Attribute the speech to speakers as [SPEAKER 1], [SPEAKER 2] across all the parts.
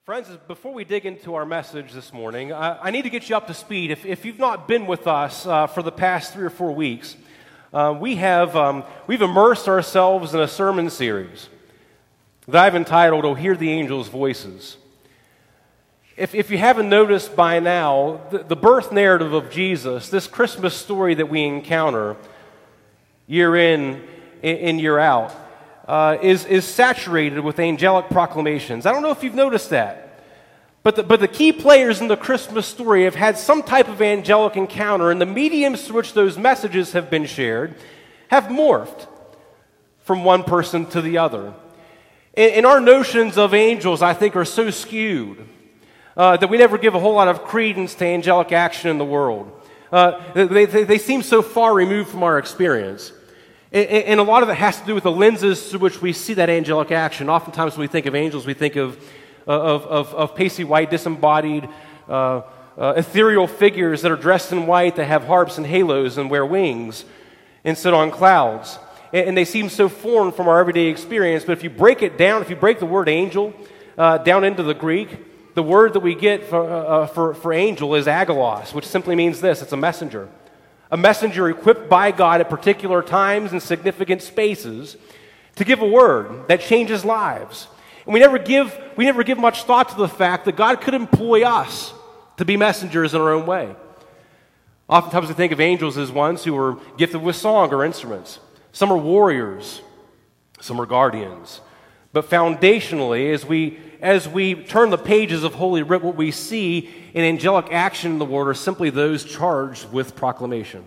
[SPEAKER 1] Friends, before we dig into our message this morning, I need to get you up to speed. If you've not been with us for the past 3 or 4 weeks, we've immersed ourselves in a sermon series that I've entitled, "Oh, Hear the Angels' Voices." If you haven't noticed by now, the birth narrative of Jesus, this Christmas story that we encounter year in and year out, is saturated with angelic proclamations. I don't know if you've noticed that, but the key players in the Christmas story have had some type of angelic encounter, and the mediums through which those messages have been shared have morphed from one person to the other. And our notions of angels, I think, are so skewed that we never give a whole lot of credence to angelic action in the world. They seem so far removed from our experience. And a lot of it has to do with the lenses through which we see that angelic action. Oftentimes when we think of angels, we think of pasty white, disembodied, ethereal figures that are dressed in white, that have harps and halos and wear wings and sit on clouds. And they seem so foreign from our everyday experience. But if you break it down, if you break the word angel down into the Greek, the word that we get for angel is agelos, which simply means this: it's a messenger. A messenger equipped by God at particular times and significant spaces to give a word that changes lives. And we never give much thought to the fact that God could employ us to be messengers in our own way. Oftentimes we think of angels as ones who are gifted with song or instruments. Some are warriors, some are guardians. But foundationally, as we turn the pages of Holy Writ, what we see in angelic action in the world are simply those charged with proclamation,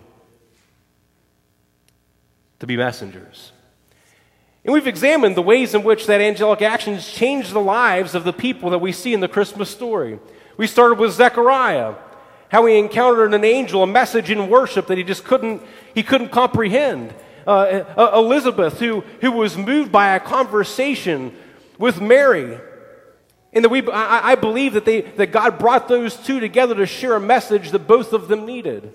[SPEAKER 1] to be messengers. And we've examined the ways in which that angelic action has changed the lives of the people that we see in the Christmas story. We started with Zechariah, how he encountered an angel, a message in worship that he couldn't comprehend. Elizabeth, who was moved by a conversation with Mary. And I believe that God brought those two together to share a message that both of them needed.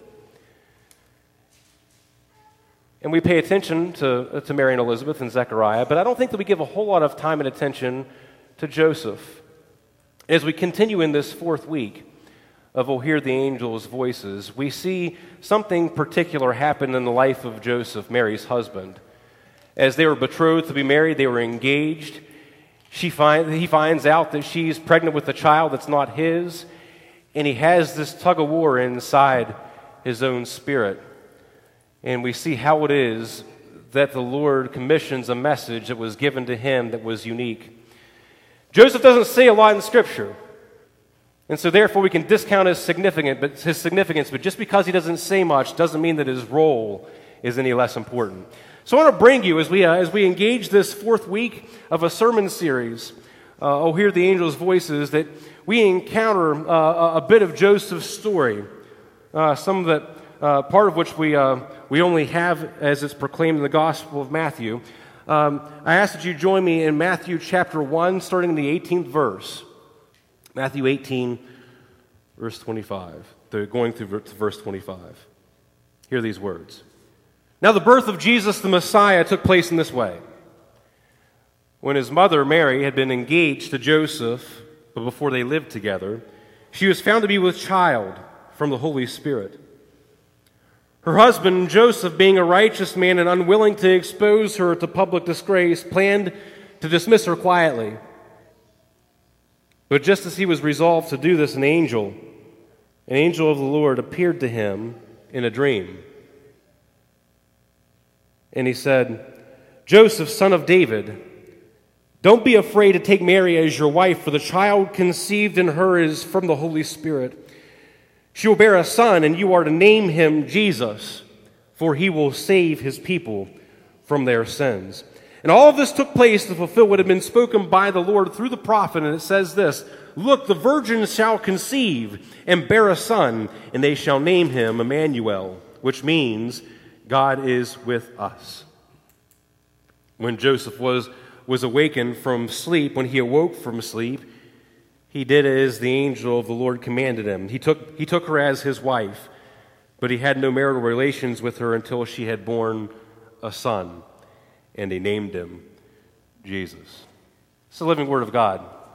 [SPEAKER 1] And we pay attention to Mary and Elizabeth and Zechariah, but I don't think that we give a whole lot of time and attention to Joseph. As we continue in this 4th week of "Oh, Hear the Angels' Voices," we see something particular happen in the life of Joseph, Mary's husband. As they were betrothed to be married, they were engaged. He finds out that she's pregnant with a child that's not his, and he has this tug-of-war inside his own spirit. And we see how it is that the Lord commissions a message that was given to him that was unique. Joseph doesn't say a lot in Scripture, and so therefore we can discount his significance, but just because he doesn't say much doesn't mean that his role is any less important. So I want to bring you, as we engage this 4th week of a sermon series, "Oh, Hear the Angels' Voices," that we encounter a bit of Joseph's story, some of that, part of which we only have as it's proclaimed in the Gospel of Matthew. I ask that you join me in Matthew chapter 1, starting in the 18th verse. Matthew 18, verse 25, going through to verse 25. Hear these words. "Now the birth of Jesus the Messiah took place in this way. When his mother Mary had been engaged to Joseph, but before they lived together, she was found to be with child from the Holy Spirit. Her husband Joseph, being a righteous man and unwilling to expose her to public disgrace, planned to dismiss her quietly. But just as he was resolved to do this, an angel of the Lord appeared to him in a dream. And he said, 'Joseph, son of David, don't be afraid to take Mary as your wife, for the child conceived in her is from the Holy Spirit. She will bear a son, and you are to name him Jesus, for he will save his people from their sins.' And all of this took place to fulfill what had been spoken by the Lord through the prophet. And it says this, 'Look, the virgin shall conceive and bear a son, and they shall name him Emmanuel,' which means God is with us. When Joseph was awakened from sleep, when he awoke from sleep, he did as the angel of the Lord commanded him. He took her as his wife, but he had no marital relations with her until she had borne a son, and he named him Jesus." It's the living word of God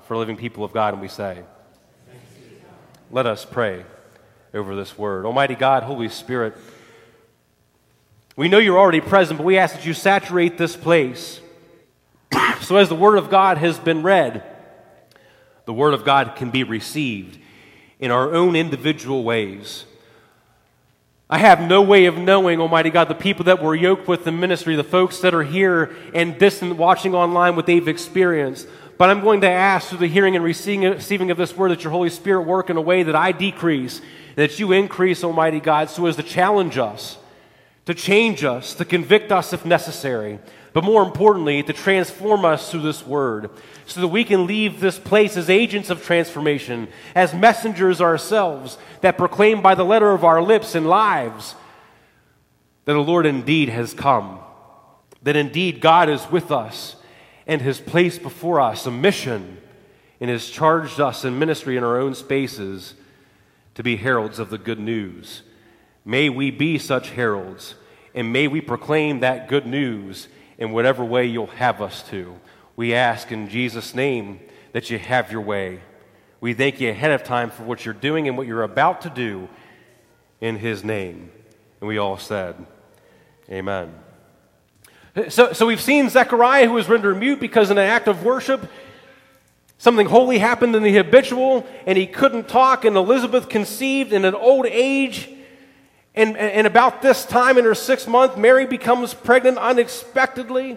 [SPEAKER 1] for living people of God, and we say, let us pray over this word. Almighty God, Holy Spirit, we know you're already present, but we ask that you saturate this place. So as the Word of God has been read, the Word of God can be received in our own individual ways. I have no way of knowing, Almighty God, the people that were yoked with the ministry, the folks that are here and distant watching online, what they've experienced. But I'm going to ask through the hearing and receiving of this word that your Holy Spirit work in a way that I decrease, that you increase, Almighty God, so as to challenge us, to change us, to convict us if necessary, but more importantly, to transform us through this word, so that we can leave this place as agents of transformation, as messengers ourselves, that proclaim by the letter of our lips and lives that the Lord indeed has come, that indeed God is with us and has placed before us a mission and has charged us in ministry in our own spaces to be heralds of the good news. May we be such heralds, and may we proclaim that good news in whatever way you'll have us to. We ask in Jesus' name that you have your way. We thank you ahead of time for what you're doing and what you're about to do in his name. And we all said, amen. So we've seen Zechariah, who was rendered mute because in an act of worship, something holy happened in the habitual, and he couldn't talk, and Elizabeth conceived in an old age. And about this time in her 6th month, Mary becomes pregnant unexpectedly.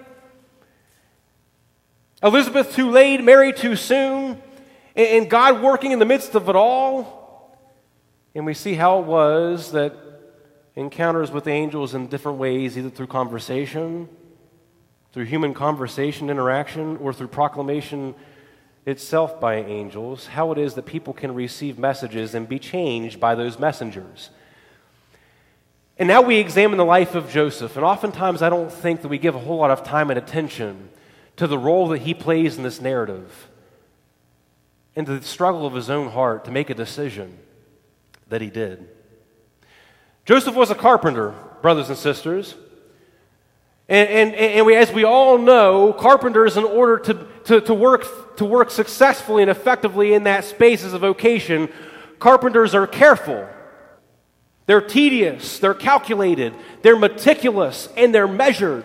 [SPEAKER 1] Elizabeth too late, Mary too soon, and God working in the midst of it all. And we see how it was that encounters with angels in different ways, either through conversation, through human conversation, interaction, or through proclamation itself by angels, how it is that people can receive messages and be changed by those messengers. And now we examine the life of Joseph, and oftentimes I don't think that we give a whole lot of time and attention to the role that he plays in this narrative and to the struggle of his own heart to make a decision that he did. Joseph was a carpenter, brothers and sisters, and as we all know, carpenters, in order to work successfully and effectively in that space as a vocation, carpenters are careful. They're tedious, they're calculated, they're meticulous, and they're measured.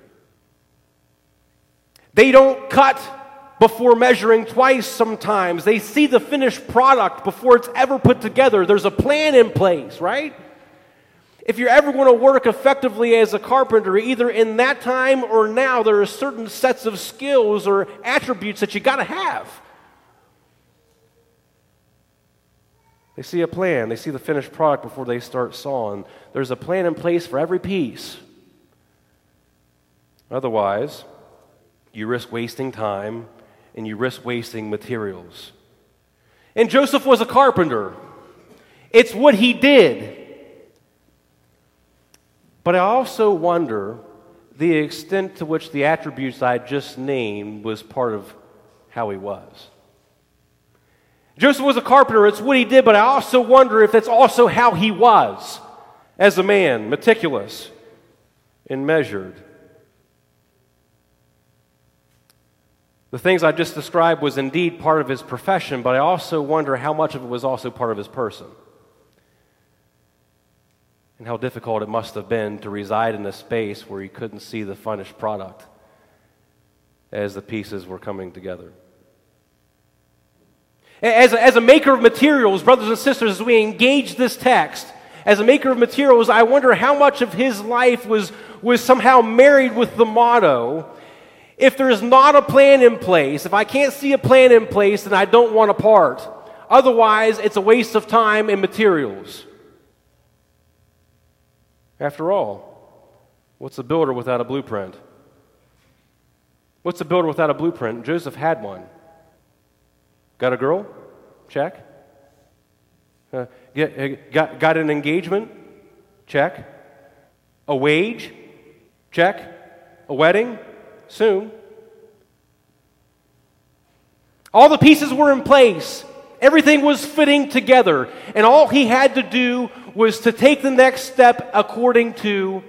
[SPEAKER 1] They don't cut before measuring twice sometimes. They see the finished product before it's ever put together. There's a plan in place, right? If you're ever going to work effectively as a carpenter, either in that time or now, there are certain sets of skills or attributes that you got to have. They see a plan. They see the finished product before they start sawing. There's a plan in place for every piece. Otherwise, you risk wasting time and you risk wasting materials. And Joseph was a carpenter. It's what he did. But I also wonder the extent to which the attributes I just named was part of how he was. Joseph was a carpenter, it's what he did, but I also wonder if that's also how he was as a man, meticulous and measured. The things I just described was indeed part of his profession, but I also wonder how much of it was also part of his person. And how difficult it must have been to reside in a space where he couldn't see the finished product as the pieces were coming together. As a maker of materials, brothers and sisters, as we engage this text, as a maker of materials, I wonder how much of his life was somehow married with the motto, if there's not a plan in place, if I can't see a plan in place, then I don't want a part. Otherwise, it's a waste of time and materials. After all, what's a builder without a blueprint? What's a builder without a blueprint? Joseph had one. Got a girl? Check. Got an engagement? Check. A wage? Check. A wedding? Soon. All the pieces were in place. Everything was fitting together. And all he had to do was to take the next step according to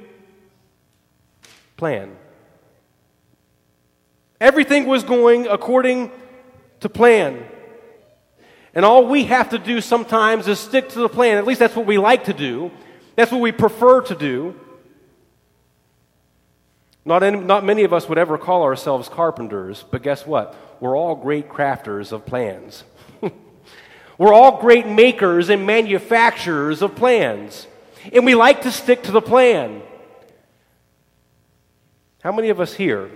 [SPEAKER 1] plan. Everything was going according to plan. And all we have to do sometimes is stick to the plan. At least that's what we like to do. That's what we prefer to do. Not many of us would ever call ourselves carpenters, but guess what? We're all great crafters of plans. We're all great makers and manufacturers of plans. And we like to stick to the plan. How many of us here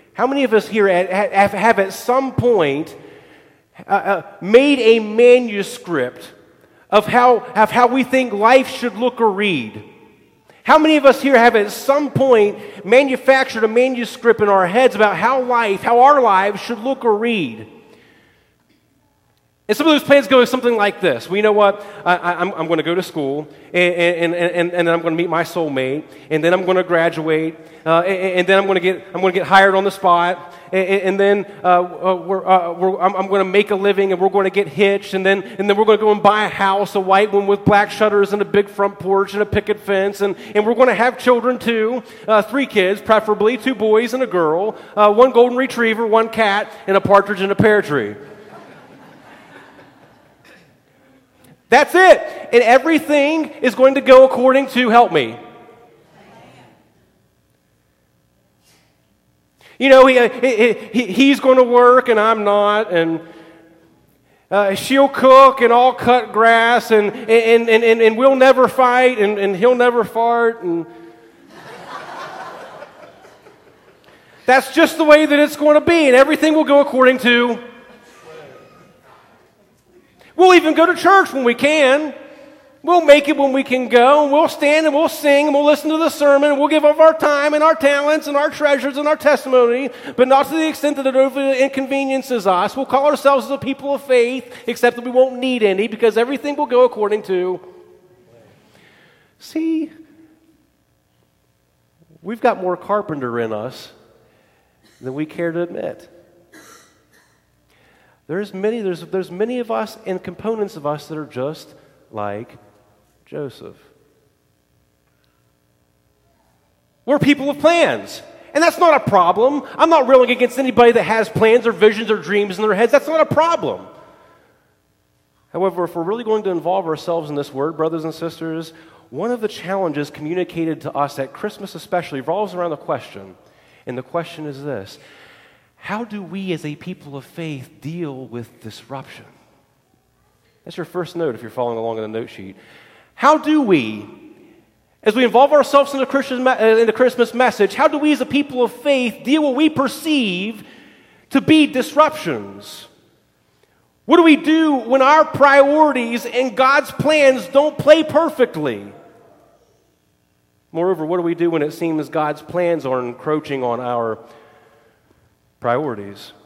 [SPEAKER 1] have at some point made a manuscript of how we think life should look or read? How many of us here have at some point manufactured a manuscript in our heads about how our lives should look or read? And some of those plans go something like this. Well, you know what? I'm going to go to school, and then I'm going to meet my soulmate, and then I'm going to graduate, and then I'm going to get hired on the spot, and then I'm going to make a living, and we're going to get hitched, and then we're going to go and buy a house, a white one with black shutters and a big front porch and a picket fence, and we're going to have children too, 3 kids, preferably 2 boys and a girl, 1 golden retriever, 1 cat, and a partridge in a pear tree. That's it. And everything is going to go according to, help me. You know, he's going to work and I'm not, and she'll cook and I'll cut grass, and we'll never fight, and he'll never fart, and that's just the way that it's going to be, and everything will go according to. We'll even go to church when we can. We'll make it when we can go. And we'll stand and we'll sing and we'll listen to the sermon. And we'll give up our time and our talents and our treasures and our testimony, but not to the extent that it overly inconveniences us. We'll call ourselves the people of faith, except that we won't need any because everything will go according to. See, we've got more carpenter in us than we care to admit. There's many of us and components of us that are just like Joseph. We're people of plans. And that's not a problem. I'm not railing against anybody that has plans or visions or dreams in their heads. That's not a problem. However, if we're really going to involve ourselves in this word, brothers and sisters, one of the challenges communicated to us at Christmas especially revolves around the question. And the question is this: how do we as a people of faith deal with disruption? That's your first note if you're following along in the note sheet. How do we, as we involve ourselves in the Christmas message, how do we as a people of faith deal with what we perceive to be disruptions? What do we do when our priorities and God's plans don't play perfectly? Moreover, what do we do when it seems God's plans are encroaching on our priorities?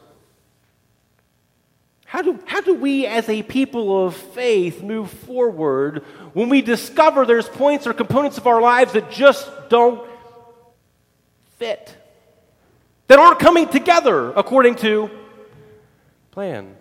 [SPEAKER 1] How do we as a people of faith move forward when we discover there's points or components of our lives that just don't fit, that aren't coming together according to plan?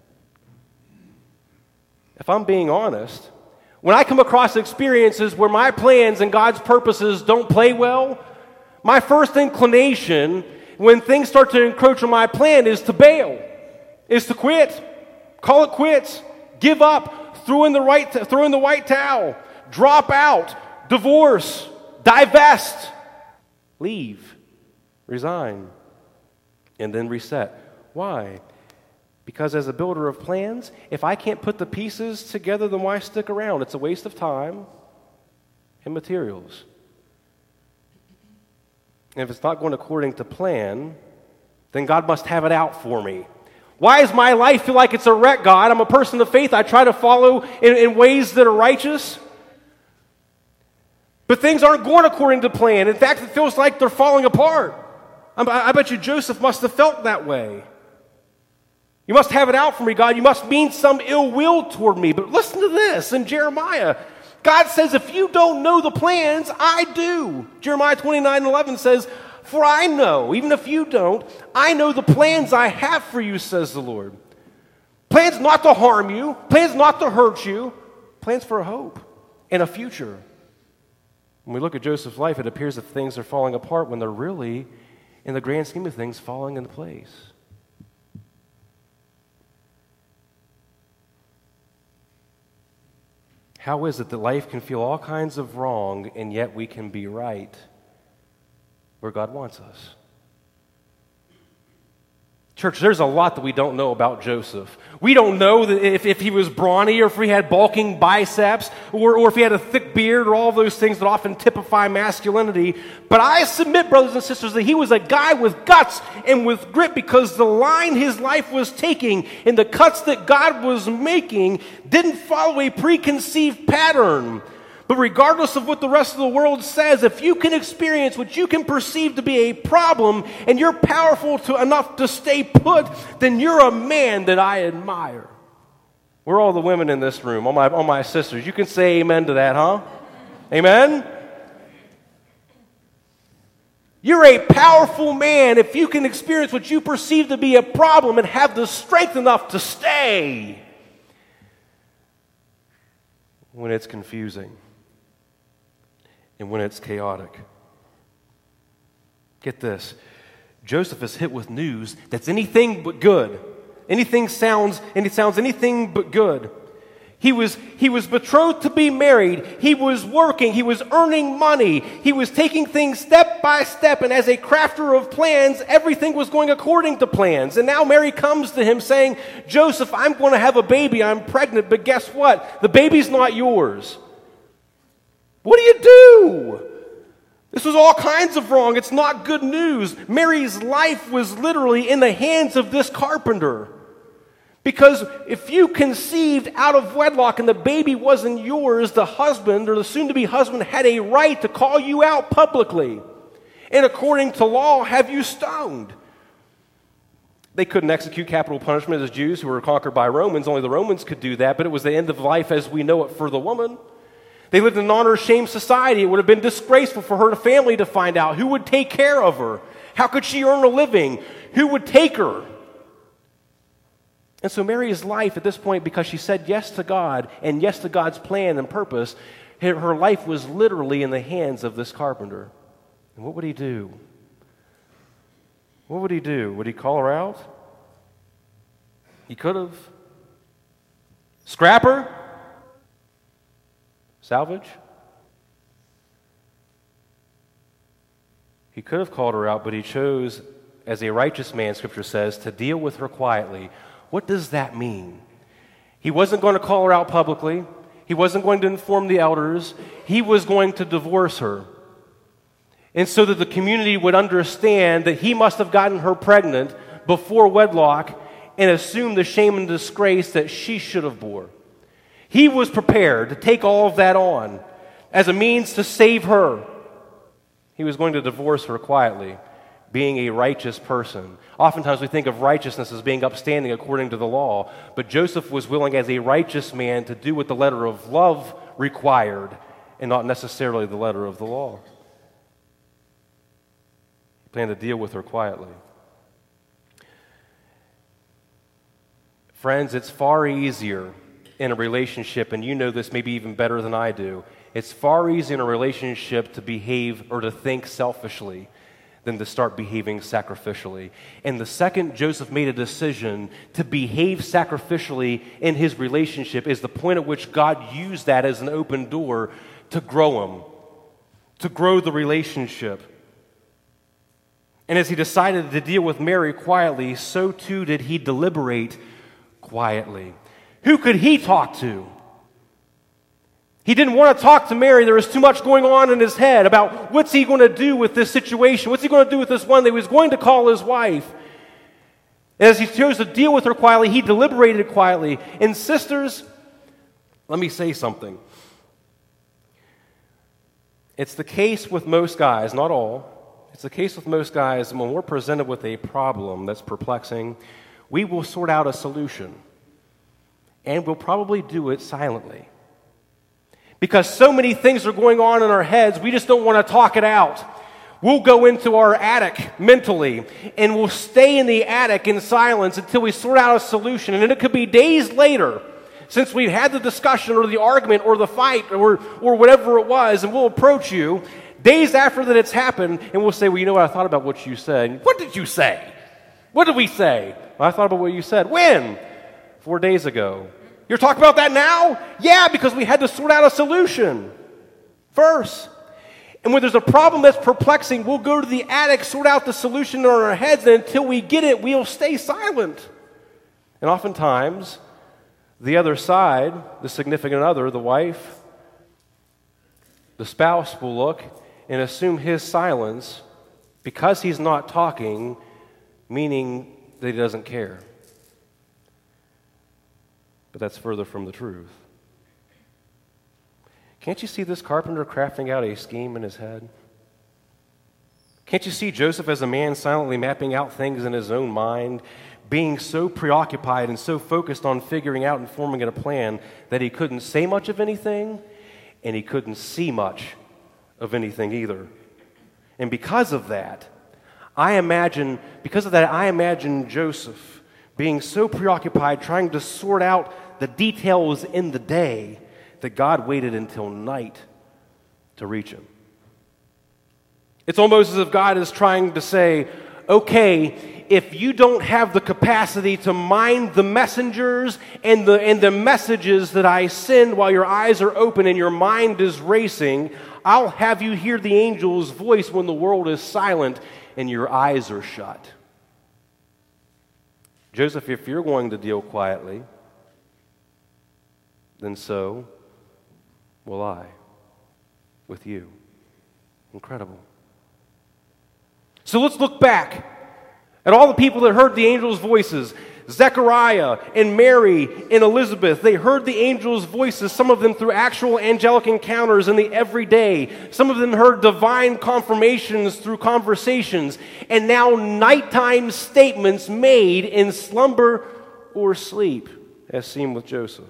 [SPEAKER 1] If I'm being honest, when I come across experiences where my plans and God's purposes don't play well, my first inclination when things start to encroach on my plan is to bail, is to quit, call it quits, give up, throw in the white towel, drop out, divorce, divest, leave, resign, and then reset. Why? Because as a builder of plans, if I can't put the pieces together, then why stick around? It's a waste of time and materials. And if it's not going according to plan, then God must have it out for me. Why does my life feel like it's a wreck, God? I'm a person of faith. I try to follow in ways that are righteous. But things aren't going according to plan. In fact, it feels like they're falling apart. I bet you Joseph must have felt that way. You must have it out for me, God. You must mean some ill will toward me. But listen to this in Jeremiah. God says, if you don't know the plans, I do. Jeremiah 29:11 says, for I know, even if you don't, I know the plans I have for you, says the Lord. Plans not to harm you, plans not to hurt you, plans for a hope and a future. When we look at Joseph's life, it appears that things are falling apart when they're really, in the grand scheme of things, falling into place. How is it that life can feel all kinds of wrong and yet we can be right where God wants us? Church, there's a lot that we don't know about Joseph. We don't know that if he was brawny or if he had bulking biceps or if he had a thick beard or all those things that often typify masculinity. But I submit, brothers and sisters, that he was a guy with guts and with grit, because the line his life was taking and the cuts that God was making didn't follow a preconceived pattern. But regardless of what the rest of the world says, if you can experience what you can perceive to be a problem and you're powerful enough to stay put, then you're a man that I admire. Where are all the women in this room? All my sisters. You can say amen to that, huh? Amen? You're a powerful man if you can experience what you perceive to be a problem and have the strength enough to stay when it's confusing and when it's chaotic. Get this. Joseph is hit with news that's anything but good. It sounds anything but good. He was betrothed to be married. He was working. He was earning money. He was taking things step by step. And as a crafter of plans, everything was going according to plans. And now Mary comes to him saying, Joseph, I'm going to have a baby. I'm pregnant. But guess what? The baby's not yours. What do you do? This was all kinds of wrong. It's not good news. Mary's life was literally in the hands of this carpenter. Because if you conceived out of wedlock and the baby wasn't yours, the husband or the soon-to-be husband had a right to call you out publicly and, according to law, have you stoned. They couldn't execute capital punishment as Jews who were conquered by Romans. Only the Romans could do that, but it was the end of life as we know it for the woman. They lived in an honor-shame society. It would have been disgraceful for her family to find out. Who would take care of her? How could she earn a living? Who would take her? And so Mary's life at this point, because she said yes to God and yes to God's plan and purpose, her life was literally in the hands of this carpenter. And what would he do? What would he do? Would he call her out? He could have. Scrap her? Salvage? He could have called her out, but he chose, as a righteous man, Scripture says, to deal with her quietly. What does that mean? He wasn't going to call her out publicly. He wasn't going to inform the elders. He was going to divorce her. And so that the community would understand that he must have gotten her pregnant before wedlock and assume the shame and disgrace that she should have bore. He was prepared to take all of that on as a means to save her. He was going to divorce her quietly, being a righteous person. Oftentimes we think of righteousness as being upstanding according to the law, but Joseph was willing as a righteous man to do what the letter of love required and not necessarily the letter of the law. He planned to deal with her quietly. Friends, it's far easier in a relationship, and you know this maybe even better than I do, it's far easier in a relationship to behave or to think selfishly than to start behaving sacrificially. And the second Joseph made a decision to behave sacrificially in his relationship is the point at which God used that as an open door to grow him, to grow the relationship. And as he decided to deal with Mary quietly, so too did he deliberate quietly. Who could he talk to? He didn't want to talk to Mary. There was too much going on in his head about what's he going to do with this situation? What's he going to do with this one that he was going to call his wife? And as he chose to deal with her quietly, he deliberated quietly. And sisters, let me say something. It's the case with most guys, not all. It's the case with most guys when we're presented with a problem that's perplexing, we will sort out a solution. And we'll probably do it silently. Because so many things are going on in our heads, we just don't want to talk it out. We'll go into our attic mentally, and we'll stay in the attic in silence until we sort out a solution. And then it could be days later, since we've had the discussion or the argument or the fight or whatever it was, and we'll approach you days after that it's happened, and we'll say, well, you know what, I thought about what you said. What did you say? What did we say? Well, I thought about what you said. When? 4 days ago. You're talking about that now? Yeah, because we had to sort out a solution first. And when there's a problem that's perplexing, we'll go to the attic, sort out the solution in our heads, and until we get it, we'll stay silent. And oftentimes, the other side, the significant other, the wife, the spouse will look and assume his silence, because he's not talking, meaning that he doesn't care. But that's further from the truth. Can't you see this carpenter crafting out a scheme in his head? Can't you see Joseph as a man silently mapping out things in his own mind, being so preoccupied and so focused on figuring out and forming a plan that he couldn't say much of anything, and he couldn't see much of anything either? And because of that, I imagine Joseph being so preoccupied trying to sort out the details in the day that God waited until night to reach him. It's almost as if God is trying to say, okay, if you don't have the capacity to mind the messengers and the messages that I send while your eyes are open and your mind is racing, I'll have you hear the angel's voice when the world is silent and your eyes are shut. Joseph, if you're going to deal quietly, then so will I with you. Incredible. So let's look back at all the people that heard the angel's voices. Zechariah and Mary and Elizabeth, they heard the angel's voices, some of them through actual angelic encounters in the everyday. Some of them heard divine confirmations through conversations, and now nighttime statements made in slumber or sleep, as seen with Joseph.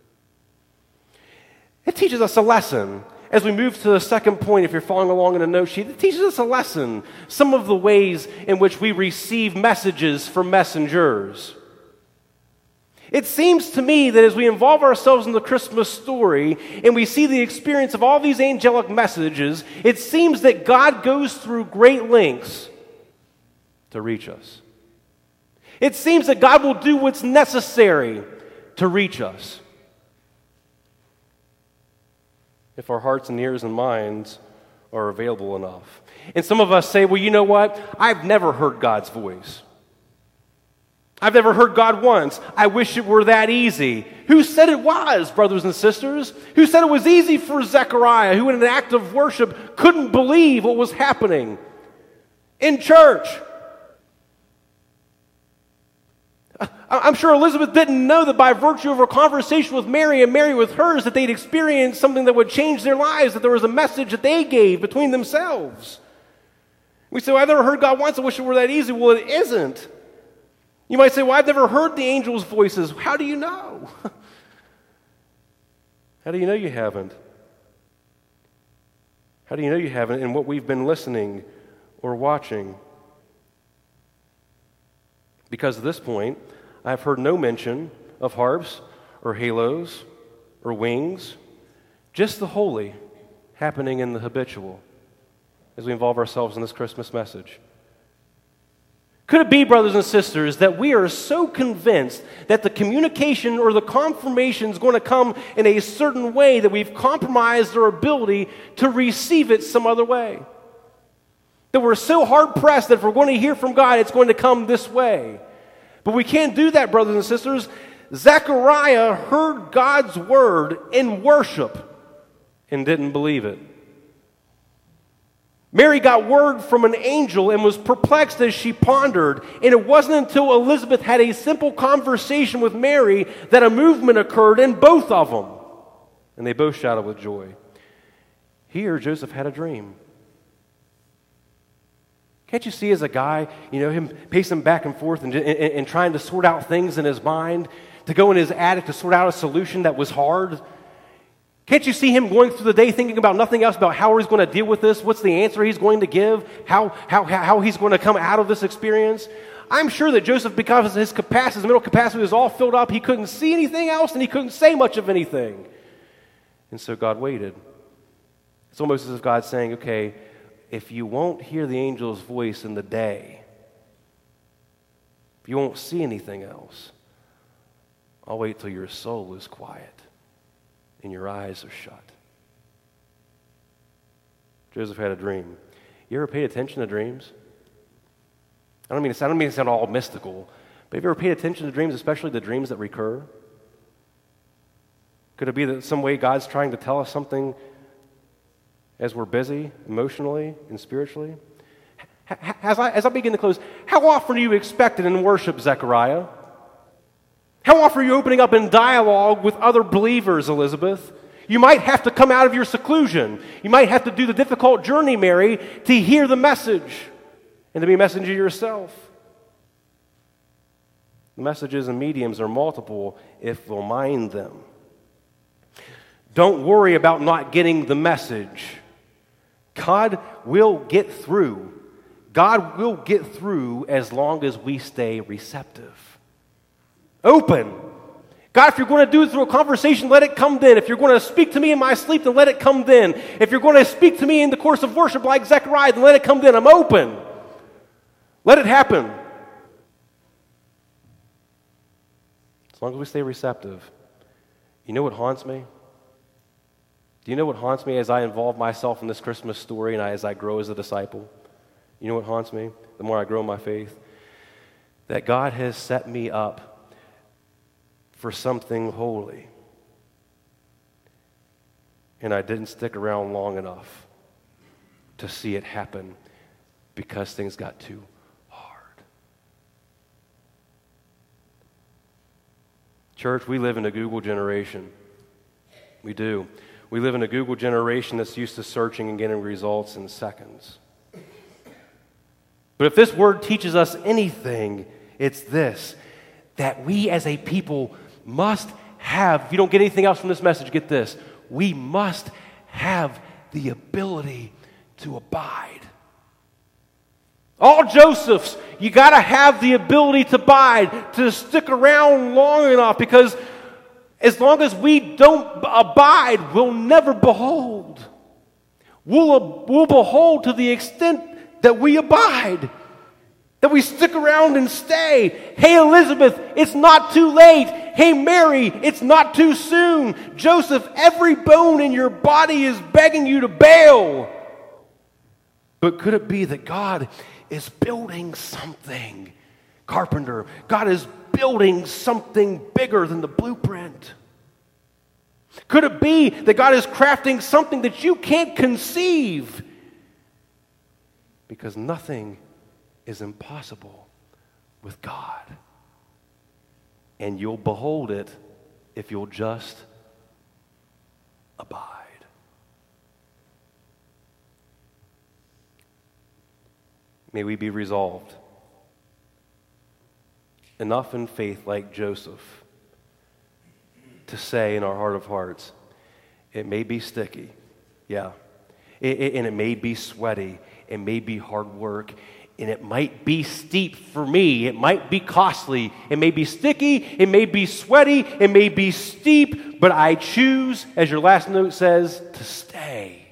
[SPEAKER 1] It teaches us a lesson. As we move to the second point, if you're following along in a note sheet, it teaches us a lesson. Some of the ways in which we receive messages from messengers. It seems to me that as we involve ourselves in the Christmas story and we see the experience of all these angelic messages, it seems that God goes through great lengths to reach us. It seems that God will do what's necessary to reach us, if our hearts and ears and minds are available enough. And some of us say, well, you know what? I've never heard God's voice. I've never heard God once. I wish it were that easy. Who said it was, brothers and sisters? Who said it was easy for Zechariah, who in an act of worship couldn't believe what was happening in church? I'm sure Elizabeth didn't know that by virtue of her conversation with Mary and Mary with hers, that they'd experienced something that would change their lives, that there was a message that they gave between themselves. We say, well, I've never heard God once. I wish it were that easy. Well, it isn't. You might say, well, I've never heard the angels' voices. How do you know? How do you know you haven't? How do you know you haven't in what we've been listening or watching? Because at this point, I've heard no mention of harps or halos or wings, just the holy happening in the habitual as we involve ourselves in this Christmas message. Could it be, brothers and sisters, that we are so convinced that the communication or the confirmation is going to come in a certain way that we've compromised our ability to receive it some other way? That we're so hard-pressed that if we're going to hear from God, it's going to come this way. But we can't do that, brothers and sisters. Zechariah heard God's word in worship and didn't believe it. Mary got word from an angel and was perplexed as she pondered. And it wasn't until Elizabeth had a simple conversation with Mary that a movement occurred in both of them. And they both shouted with joy. Here, Joseph had a dream. Can't you see as a guy, him pacing back and forth and trying to sort out things in his mind, to go in his attic to sort out a solution that was hard? Can't you see him going through the day thinking about nothing else, about how he's going to deal with this, what's the answer he's going to give, how he's going to come out of this experience? I'm sure that Joseph, because his capacity, his mental capacity was all filled up, he couldn't see anything else and he couldn't say much of anything. And so God waited. It's almost as if God's saying, okay, if you won't hear the angel's voice in the day, if you won't see anything else, I'll wait till your soul is quiet and your eyes are shut. Joseph had a dream. You ever paid attention to dreams? I don't mean to sound all mystical, but have you ever paid attention to dreams, especially the dreams that recur? Could it be that some way God's trying to tell us something as we're busy, emotionally and spiritually? As I begin to close, how often are you expected in worship, Zechariah? How often are you opening up in dialogue with other believers, Elizabeth? You might have to come out of your seclusion. You might have to do the difficult journey, Mary, to hear the message and to be a messenger yourself. The messages and mediums are multiple if we'll mind them. Don't worry about not getting the message. God will get through. God will get through as long as we stay receptive. Open. God, if you're going to do it through a conversation, let it come then. If you're going to speak to me in my sleep, then let it come then. If you're going to speak to me in the course of worship like Zechariah, then let it come then. I'm open. Let it happen. As long as we stay receptive. You know what haunts me? Do you know what haunts me as I involve myself in this Christmas story and as I grow as a disciple? You know what haunts me the more I grow in my faith? That God has set me up for something holy. And I didn't stick around long enough to see it happen because things got too hard. Church, we live in a Google generation. We do. We live in a Google generation that's used to searching and getting results in seconds. But if this word teaches us anything, it's this, that we as a people must have, if you don't get anything else from this message, get this, we must have the ability to abide. All Josephs, you got to have the ability to abide, to stick around long enough, because as long as we don't abide, we'll never behold. We'll behold to the extent that we abide, that we stick around and stay. Hey, Elizabeth, it's not too late. Hey, Mary, it's not too soon. Joseph, every bone in your body is begging you to bail. But could it be that God is building something? Carpenter, God is building something bigger than the blueprint. Could it be that God is crafting something that you can't conceive? Because nothing is impossible with God. And you'll behold it if you'll just abide. May we be resolved enough in faith like Joseph to say in our heart of hearts, it may be sticky, yeah, and it may be sweaty, it may be hard work, and it might be steep for me, it might be costly, it may be sticky, it may be sweaty, it may be steep, but I choose, as your last note says, to stay.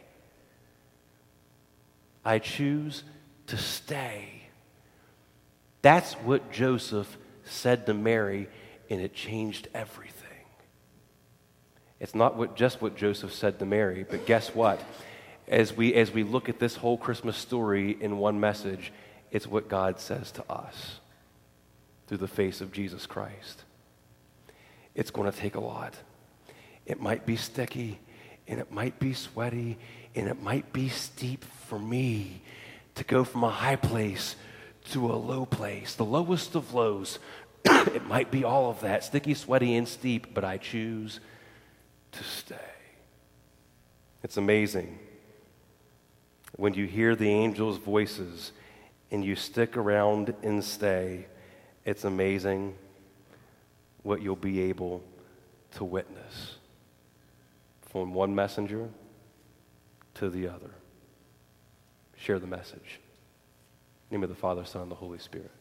[SPEAKER 1] I choose to stay. That's what Joseph said to Mary, and it changed everything. It's not just what Joseph said to Mary, but guess what? As we look at this whole Christmas story in one message, it's what God says to us through the face of Jesus Christ. It's going to take a lot. It might be sticky, and it might be sweaty, and it might be steep for me to go from a high place to a low place, the lowest of lows. It might be all of that, sticky, sweaty, and steep, but I choose to stay. It's amazing when you hear the angels' voices and you stick around and stay. It's amazing what you'll be able to witness from one messenger to the other. Share the message. In the name of the Father, Son, and the Holy Spirit.